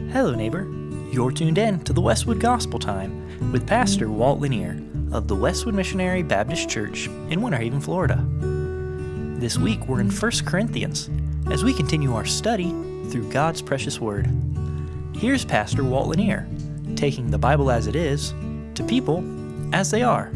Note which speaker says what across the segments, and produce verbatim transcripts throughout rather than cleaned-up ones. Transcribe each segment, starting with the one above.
Speaker 1: Hello, neighbor. You're tuned in to the Westwood Gospel Time with Pastor Walt Lanier of the Westwood Missionary Baptist Church in Winter Haven, Florida. This week we're in First Corinthians as we continue our study through God's precious Word. Here's Pastor Walt Lanier taking the Bible as it is to people as they are.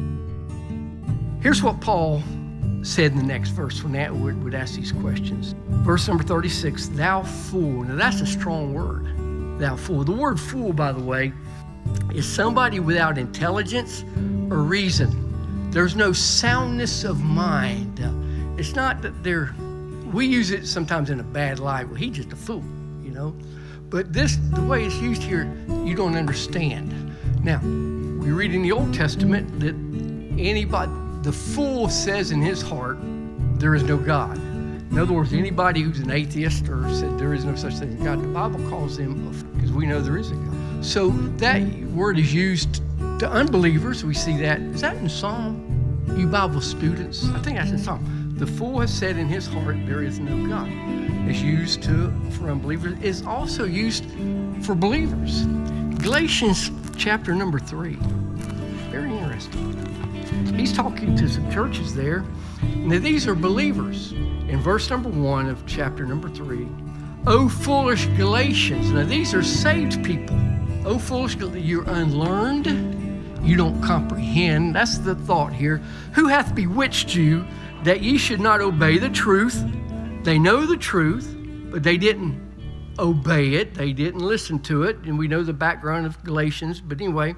Speaker 2: Here's what Paul said in the next verse when that would, would ask these questions. Verse number thirty-six, thou fool. Now that's a strong word, thou fool. The word fool, by the way, is somebody without intelligence or reason. There's no soundness of mind. It's not that they're, we use it sometimes in a bad light. Well, he's just a fool, you know. But this, the way it's used here, you don't understand. Now, we read in the Old Testament that anybody, the fool says in his heart, there is no God. In other words, anybody who's an atheist or said there is no such thing as God, the Bible calls them, because we know there is a God. So that word is used to unbelievers. We see that. Is that in Psalm, you Bible students? I think that's in Psalm. The fool has said in his heart, there is no God. It's used to for unbelievers. It's also used for believers. Galatians chapter number three. Very interesting. He's talking to some churches there. Now, these are believers. In verse number one of chapter number three, O foolish Galatians. Now, these are saved people. O foolish Galatians, you're unlearned. You don't comprehend. That's the thought here. Who hath bewitched you that ye should not obey the truth? They know the truth, but they didn't obey it. They didn't listen to it. And we know the background of Galatians. But anyway,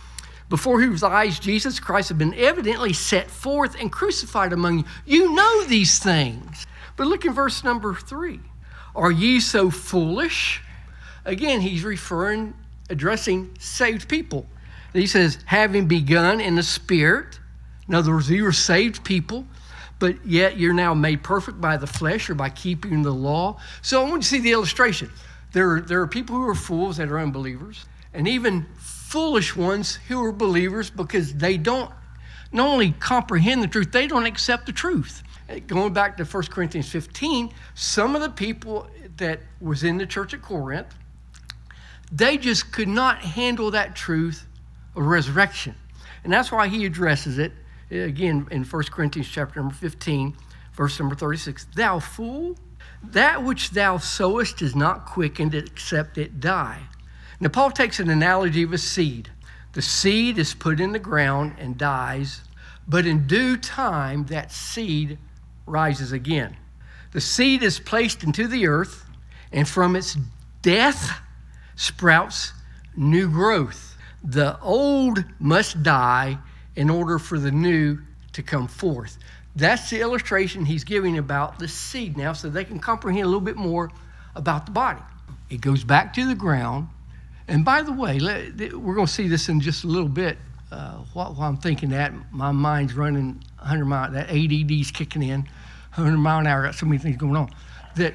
Speaker 2: before whose eyes Jesus Christ had been evidently set forth and crucified among you. You know these things. But look in verse number three. Are ye so foolish? Again, he's referring, addressing saved people. He says, having begun in the Spirit. In other words, you are saved people, but yet you're now made perfect by the flesh or by keeping the law. So I want you to see the illustration. There are, there are people who are fools that are unbelievers, and even foolish ones who are believers because they don't not only comprehend the truth, they don't accept the truth. Going back to First Corinthians fifteen, some of the people that was in the church at Corinth, they just could not handle that truth of resurrection. And that's why he addresses it again in First Corinthians chapter number fifteen, verse number thirty-six. Thou fool, that which thou sowest is not quickened except it die. Now, Paul takes an analogy of a seed. The seed is put in the ground and dies, but in due time, that seed rises again. The seed is placed into the earth, and from its death sprouts new growth. The old must die in order for the new to come forth. That's the illustration he's giving about the seed now, so they can comprehend a little bit more about the body. It goes back to the ground. And by the way, we're going to see this in just a little bit. Uh, while, while I'm thinking that, my mind's running one hundred miles, that A D D's kicking in, one hundred mile an hour, got so many things going on. That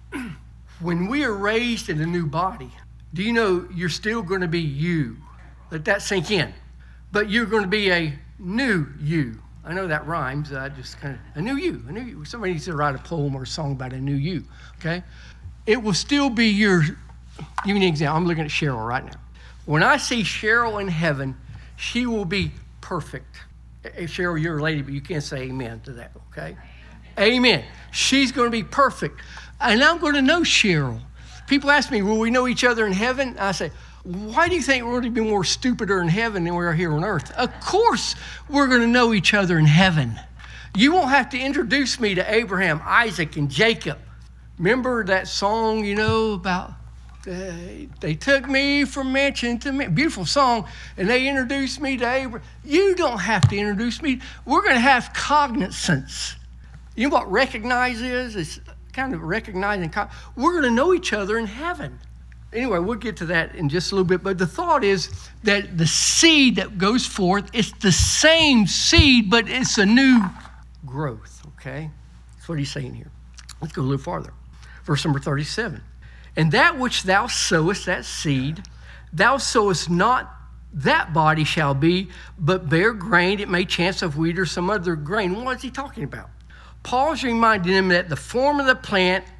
Speaker 2: when we are raised in a new body, do you know you're still going to be you? Let that sink in. But you're going to be a new you. I know that rhymes. I just kind of, a new you, a new you. Somebody needs to write a poem or a song about a new you, okay? It will still be your, give me an example. I'm looking at Cheryl right now. When I see Cheryl in heaven, she will be perfect. If Cheryl, you're a lady, but you can't say amen to that, okay? Amen. She's going to be perfect. And I'm going to know Cheryl. People ask me, will we know each other in heaven? I say, why do you think we're going to be more stupider in heaven than we are here on earth? Of course we're going to know each other in heaven. You won't have to introduce me to Abraham, Isaac, and Jacob. Remember that song, you know, about they, they took me from mansion to mansion. Beautiful song. And they introduced me to Abraham. You don't have to introduce me. We're going to have cognizance. You know what recognize is? It's kind of recognizing. We're going to know each other in heaven. Anyway, we'll get to that in just a little bit. But the thought is that the seed that goes forth, it's the same seed, but it's a new growth, okay? That's what he's saying here. Let's go a little farther. Verse number thirty-seven. And that which thou sowest, that seed, thou sowest not that body shall be, but bear grain. It may chance of wheat or some other grain. What is he talking about? Paul's reminding them that the form of the plant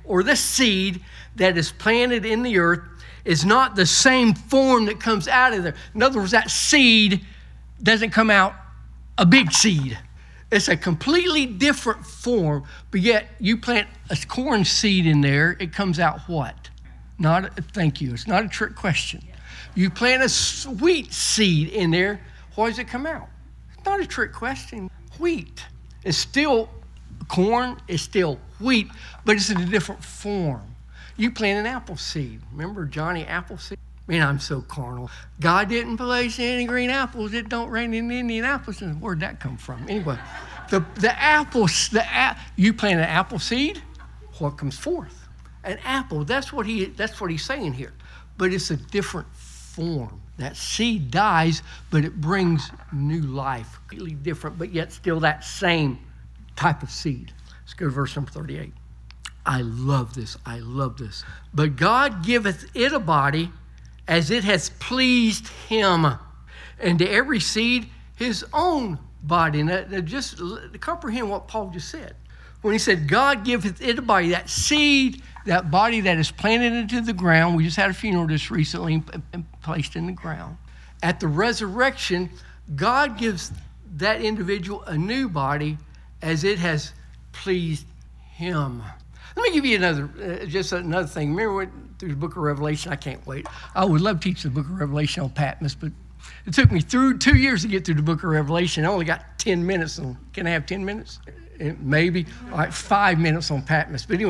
Speaker 2: or the seed that is planted in the earth is not the same form that comes out of there. In other words, that seed doesn't come out a big seed. It's a completely different form, but yet you plant a corn seed in there, it comes out what? Not, a, thank you, it's not a trick question. You plant a wheat seed in there, what does it come out? It's not a trick question. Wheat. It's still corn, it's still wheat, but it's in a different form. You plant an apple seed. Remember Johnny Appleseed? Man, I'm so carnal. God didn't place any green apples. It don't rain in Indianapolis. And where'd that come from? Anyway, the, the apples, the a, you plant an apple seed, what comes forth? An apple. That's what he. That's what he's saying here. But it's a different form. That seed dies, but it brings new life. Completely different, but yet still that same type of seed. Let's go to verse number thirty-eight. I love this. I love this. But God giveth it a body as it has pleased him, and to every seed his own body. And that, that just comprehend what Paul just said. When he said, God giveth it a body, that seed, that body that is planted into the ground. We just had a funeral just recently and, and placed in the ground. At the resurrection, God gives that individual a new body as it has pleased him. Let me give you another, uh, just another thing. Remember when, through the book of Revelation, I can't wait. I would love to teach the book of Revelation on Patmos, but it took me through two years to get through the book of Revelation. I only got ten minutes. On, can I have ten minutes? Maybe. All right, five minutes on Patmos. But anyway,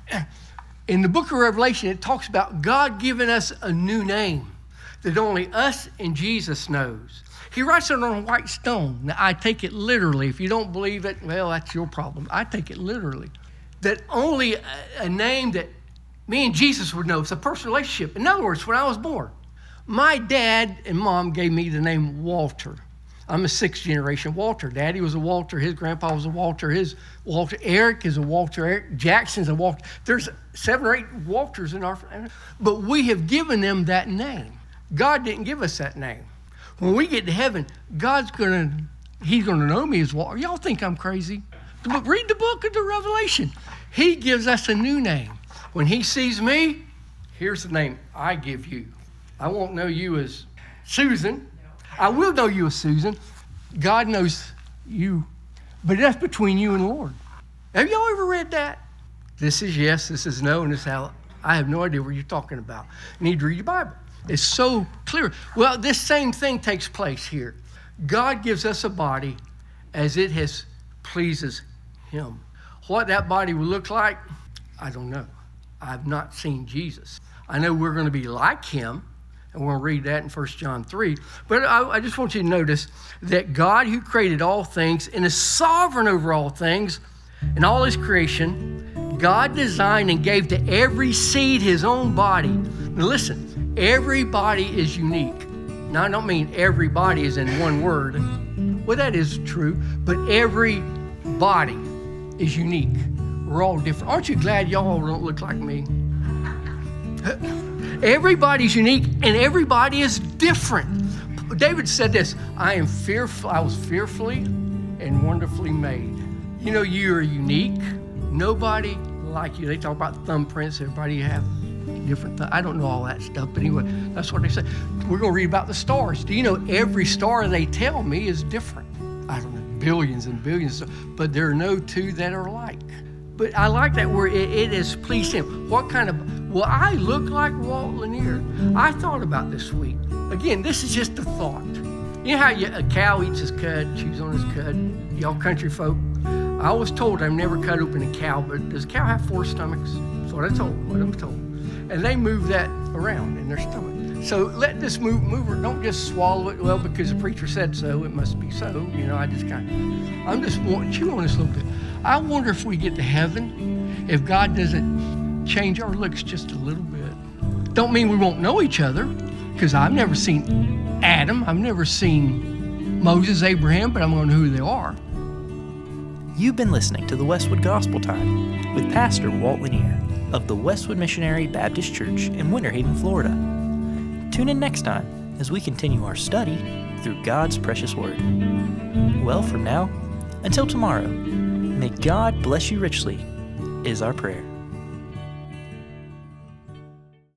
Speaker 2: in the book of Revelation, it talks about God giving us a new name that only us and Jesus knows. He writes it on a white stone. Now, I take it literally. If you don't believe it, well, that's your problem. I take it literally. That only a, a name that me and Jesus would know. It's a personal relationship. In other words, when I was born, my dad and mom gave me the name Walter. I'm a sixth generation Walter. Daddy was a Walter. His grandpa was a Walter. His Walter. Eric is a Walter. Eric Jackson's a Walter. There's seven or eight Walters in our family. But we have given them that name. God didn't give us that name. When we get to heaven, God's going to, he's going to know me as Walter. Y'all think I'm crazy? But read the book of the Revelation. He gives us a new name. When he sees me, here's the name I give you. I won't know you as Susan. I will know you as Susan. God knows you. But that's between you and the Lord. Have y'all ever read that? This is yes, this is no, and this is how. I have no idea what you're talking about. You need to read your Bible. It's so clear. Well, this same thing takes place here. God gives us a body as it has pleases him. What that body will look like, I don't know. I've not seen Jesus. I know we're going to be like him, and we're going to read that in First John three. But I, I just want you to notice that God, who created all things and is sovereign over all things and all his creation, God designed and gave to every seed his own body. Now listen, everybody is unique. Now, I don't mean everybody is in one word. Well, that is true, but every body is unique. We're all different. Aren't you glad y'all don't look like me? Everybody's unique and everybody is different. David said this, I am fearful, I was fearfully and wonderfully made. You know, you are unique. Nobody like you. They talk about thumbprints. Everybody have different th- I don't know all that stuff, but anyway, that's what they say. We're going to read about the stars. Do you know every star they tell me is different? I don't know, billions and billions, but there are no two that are alike. But I like that word, it, it is pleased him. What kind of, will I look like Walt Lanier? I thought about this week. Again, this is just a thought. You know how you, a cow eats his cud, chews on his cud? Y'all country folk? I was told I've never cut open a cow, but does a cow have four stomachs? That's what I told, what I'm told. And they move that around in their stomach. So let this move, mover, don't just swallow it, well, because the preacher said so, it must be so. You know, I just kind of, I'm just wanting to chew on this a little bit. I wonder if we get to heaven, if God doesn't change our looks just a little bit. Don't mean we won't know each other, because I've never seen Adam, I've never seen Moses, Abraham, but I'm going to know who they are.
Speaker 1: You've been listening to the Westwood Gospel Time with Pastor Walt Lanier of the Westwood Missionary Baptist Church in Winter Haven, Florida. Tune in next time as we continue our study through God's precious Word. Well, from now until tomorrow, may God bless you richly is our prayer.